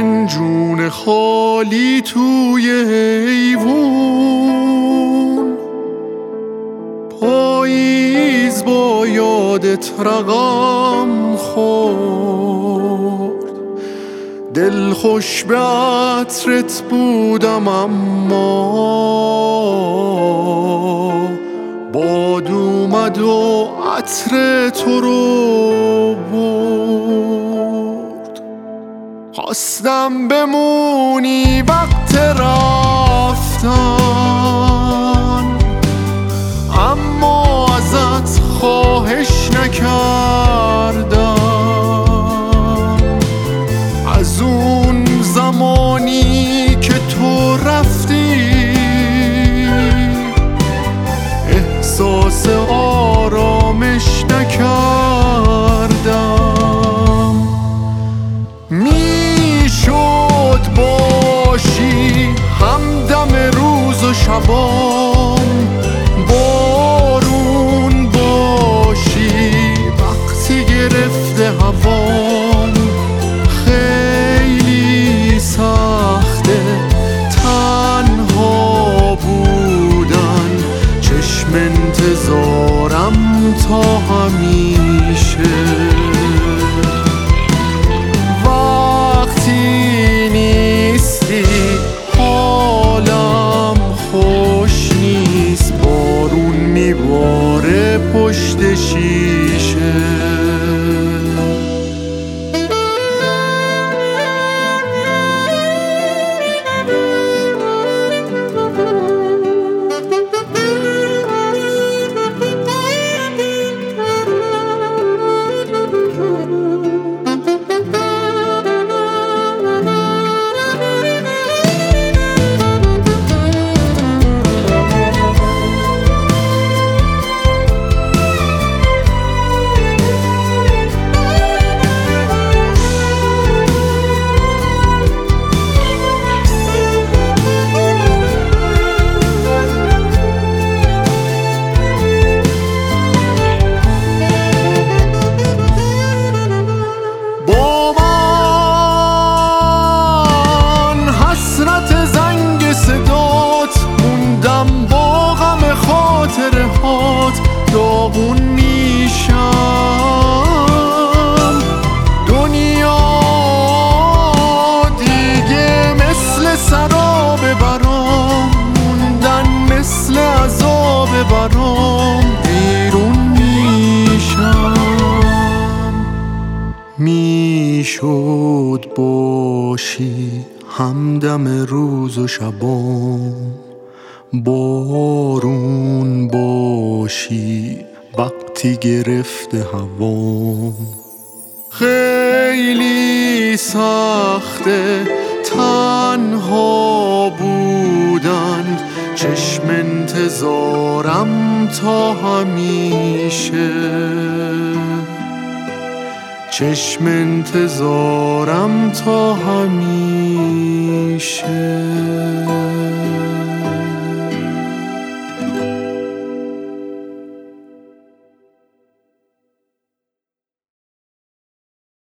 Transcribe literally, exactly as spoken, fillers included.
فنجون خالی توی حیوون، پاییز با یادت رقم خورد. دل خوش به عطرت بودم اما باد اومد و عطر تو رو برد. خواستم بمونی وقت رفتن، اما ازت خواهش نکردم. از اون زمانی که تو رفتی احساس آرامش نکردم. میشد باشی همدم روز و شبام، بارون باشی وقتی گرفته هوام. خیلی سخته تنها بودن، چشم انتظارم تا همیشه. وقتی نیستی حالم خوش نیست، بارون میباره پشت شیشه. داغون میشم، دنیا دیگه مثل سراب برام، موندن مثل عذاب برام. بیرون میشم. میشد باشی همدم روز و شبام، بارون باشی وقتی گرفته هوام. خیلی سخته تنها بودن، چشم انتظارم تا همیشه. چشم انتظارم تا همیشه.